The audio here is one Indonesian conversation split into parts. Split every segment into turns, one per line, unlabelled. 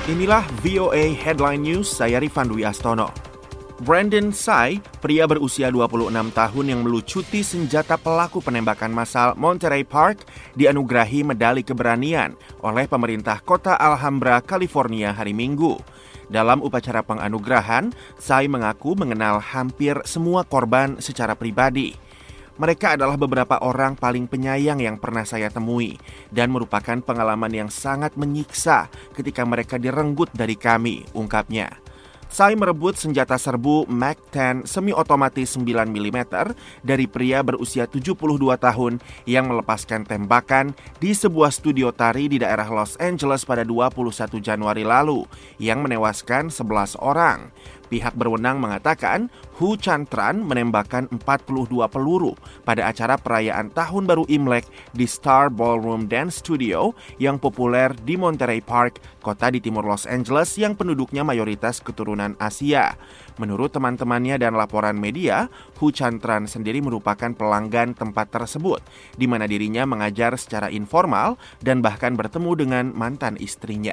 Inilah VOA Headline News, saya Rifan Dwi Astono. Brandon Tsai, pria berusia 26 tahun yang melucuti senjata pelaku penembakan massal Monterey Park, dianugerahi medali keberanian oleh pemerintah kota Alhambra, California hari Minggu. Dalam upacara penganugerahan, Tsai mengaku mengenal hampir semua korban secara pribadi. Mereka adalah beberapa orang paling penyayang yang pernah saya temui dan merupakan pengalaman yang sangat menyiksa ketika mereka direnggut dari kami, ungkapnya. Tsai merebut senjata serbu Mac-10 semi-otomatis 9mm dari pria berusia 72 tahun yang melepaskan tembakan di sebuah studio tari di daerah Los Angeles pada 21 Januari lalu yang menewaskan 11 orang. Pihak berwenang mengatakan Hu Chantran menembakkan 42 peluru pada acara perayaan Tahun Baru Imlek di Star Ballroom Dance Studio yang populer di Monterey Park, kota di timur Los Angeles yang penduduknya mayoritas keturunan Asia. Menurut teman-temannya dan laporan media, Hu Chantran sendiri merupakan pelanggan tempat tersebut, di mana dirinya mengajar secara informal dan bahkan bertemu dengan mantan istrinya.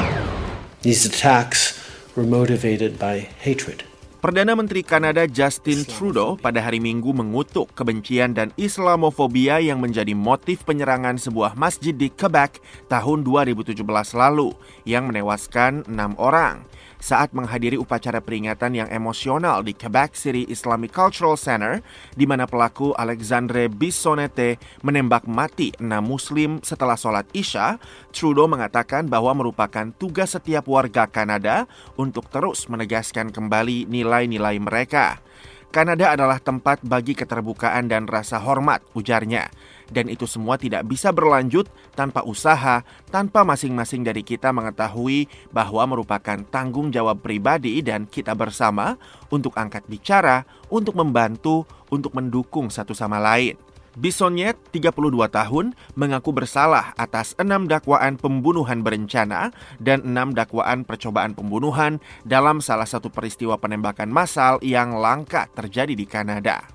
These attacks were motivated by hatred.
Perdana Menteri Kanada Justin Trudeau pada hari Minggu mengutuk kebencian dan Islamofobia yang menjadi motif penyerangan sebuah masjid di Quebec tahun 2017 lalu yang menewaskan 6 orang. Saat menghadiri upacara peringatan yang emosional di Quebec City Islamic Cultural Center, di mana pelaku Alexandre Bissonnette menembak mati 6 Muslim setelah sholat Isya, Trudeau mengatakan bahwa merupakan tugas setiap warga Kanada untuk terus menegaskan kembali nilai-nilai mereka. Kanada adalah tempat bagi keterbukaan dan rasa hormat, ujarnya. Dan itu semua tidak bisa berlanjut tanpa usaha, tanpa masing-masing dari kita mengetahui bahwa merupakan tanggung jawab pribadi dan kita bersama untuk angkat bicara, untuk membantu, untuk mendukung satu sama lain. Bissonnette, 32 tahun, mengaku bersalah atas 6 dakwaan pembunuhan berencana dan 6 dakwaan percobaan pembunuhan dalam salah satu peristiwa penembakan massal yang langka terjadi di Kanada.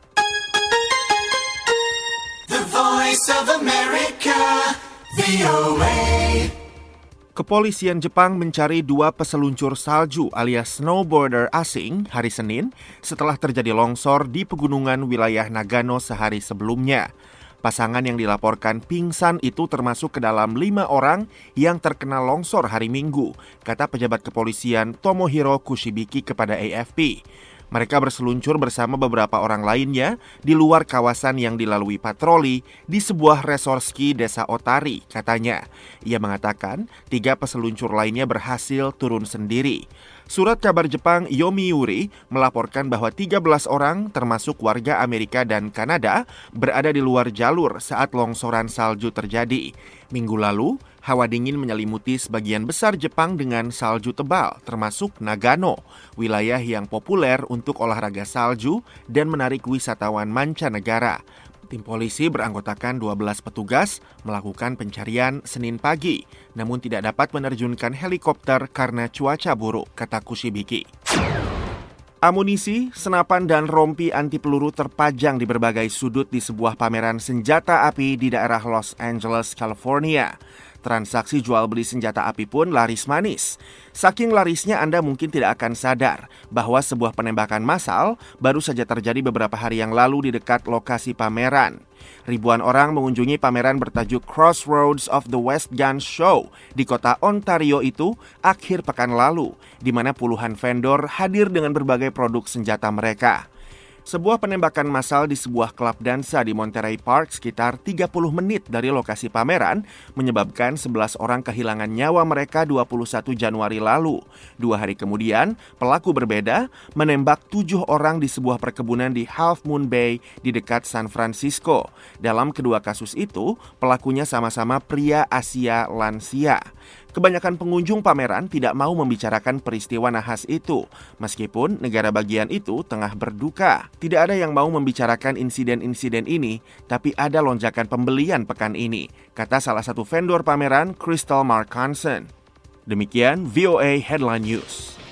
The Voice of America, VOA.
Kepolisian Jepang mencari 2 peseluncur salju alias snowboarder asing hari Senin setelah terjadi longsor di pegunungan wilayah Nagano sehari sebelumnya. Pasangan yang dilaporkan pingsan itu termasuk ke dalam 5 orang yang terkena longsor hari Minggu, kata pejabat kepolisian Tomohiro Kushibiki kepada AFP. Mereka berseluncur bersama beberapa orang lainnya di luar kawasan yang dilalui patroli di sebuah resort ski desa Otari, katanya. Ia mengatakan 3 peseluncur lainnya berhasil turun sendiri. Surat kabar Jepang Yomiuri melaporkan bahwa 13 orang termasuk warga Amerika dan Kanada berada di luar jalur saat longsoran salju terjadi. Minggu lalu, hawa dingin menyelimuti sebagian besar Jepang dengan salju tebal, termasuk Nagano, wilayah yang populer untuk olahraga salju dan menarik wisatawan mancanegara. Tim polisi beranggotakan 12 petugas melakukan pencarian Senin pagi, namun tidak dapat menerjunkan helikopter karena cuaca buruk, kata Kushibiki. Amunisi, senapan, dan rompi anti peluru terpajang di berbagai sudut di sebuah pameran senjata api di daerah Los Angeles, California. Transaksi jual beli senjata api pun laris manis. Saking larisnya Anda mungkin tidak akan sadar bahwa sebuah penembakan massal baru saja terjadi beberapa hari yang lalu di dekat lokasi pameran. Ribuan orang mengunjungi pameran bertajuk Crossroads of the West Gun Show di kota Ontario itu akhir pekan lalu, di mana puluhan vendor hadir dengan berbagai produk senjata mereka. Sebuah penembakan massal di sebuah klub dansa di Monterey Park sekitar 30 menit dari lokasi pameran menyebabkan 11 orang kehilangan nyawa mereka 21 Januari lalu. 2 hari kemudian, pelaku berbeda menembak 7 orang di sebuah perkebunan di Half Moon Bay di dekat San Francisco. Dalam kedua kasus itu, pelakunya sama-sama pria Asia lansia. Kebanyakan pengunjung pameran tidak mau membicarakan peristiwa nahas itu, meskipun negara bagian itu tengah berduka. Tidak ada yang mau membicarakan insiden-insiden ini, tapi ada lonjakan pembelian pekan ini, kata salah satu vendor pameran, Crystal Mark Hansen. Demikian VOA Headline News.